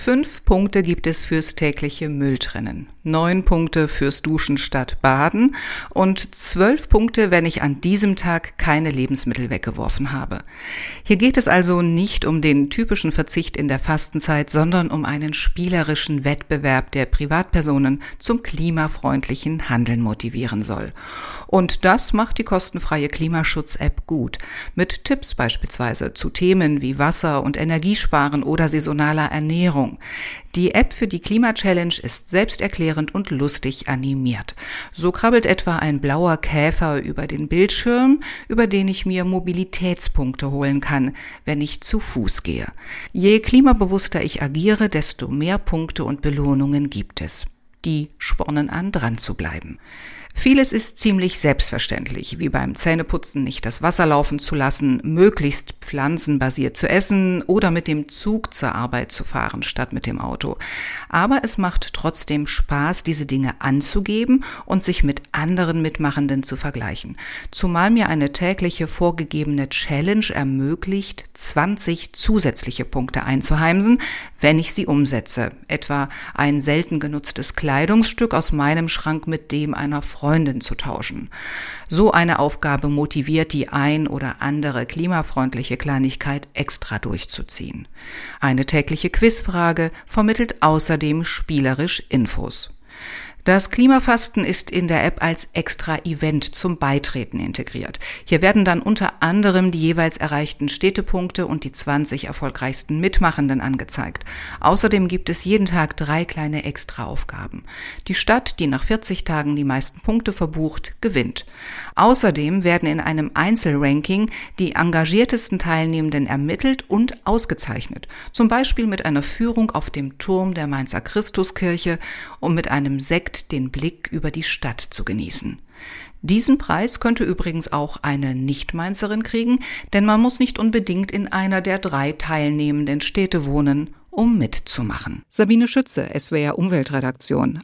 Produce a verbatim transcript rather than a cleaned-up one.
Fünf Punkte gibt es fürs tägliche Mülltrennen, neun Punkte fürs Duschen statt Baden und zwölf Punkte, wenn ich an diesem Tag keine Lebensmittel weggeworfen habe. Hier geht es also nicht um den typischen Verzicht in der Fastenzeit, sondern um einen spielerischen Wettbewerb, der Privatpersonen zum klimafreundlichen Handeln motivieren soll. Und das macht die kostenfreie Klimaschutz-App gut. Mit Tipps beispielsweise zu Themen wie Wasser- und Energiesparen oder saisonaler Ernährung. Die App für die Klima-Challenge ist selbsterklärend und lustig animiert. So krabbelt etwa ein blauer Käfer über den Bildschirm, über den ich mir Mobilitätspunkte holen kann, wenn ich zu Fuß gehe. Je klimabewusster ich agiere, desto mehr Punkte und Belohnungen gibt es. Die spornen an, dran zu bleiben. Vieles ist ziemlich selbstverständlich, wie beim Zähneputzen nicht das Wasser laufen zu lassen, möglichst pflanzenbasiert zu essen oder mit dem Zug zur Arbeit zu fahren statt mit dem Auto. Aber es macht trotzdem Spaß, diese Dinge anzugeben und sich mit anderen Mitmachenden zu vergleichen. Zumal mir eine tägliche vorgegebene Challenge ermöglicht, zwanzig zusätzliche Punkte einzuheimsen, wenn ich sie umsetze. Etwa ein selten genutztes Kleidungsstück aus meinem Schrank mit dem einer Freundin zu tauschen. So eine Aufgabe motiviert die ein oder andere klimafreundliche Kleinigkeit extra durchzuziehen. Eine tägliche Quizfrage vermittelt außerdem spielerisch Infos. Das Klimafasten ist in der App als Extra-Event zum Beitreten integriert. Hier werden dann unter anderem die jeweils erreichten Städtepunkte und die zwanzig erfolgreichsten Mitmachenden angezeigt. Außerdem gibt es jeden Tag drei kleine Extra-Aufgaben. Die Stadt, die nach vierzig Tagen die meisten Punkte verbucht, gewinnt. Außerdem werden in einem Einzelranking die engagiertesten Teilnehmenden ermittelt und ausgezeichnet. Zum Beispiel mit einer Führung auf dem Turm der Mainzer Christuskirche und mit einem Sekt den Blick über die Stadt zu genießen. Diesen Preis könnte übrigens auch eine Nicht-Mainzerin kriegen, denn man muss nicht unbedingt in einer der drei teilnehmenden Städte wohnen, um mitzumachen. Sabine Schütze, S W R Umweltredaktion.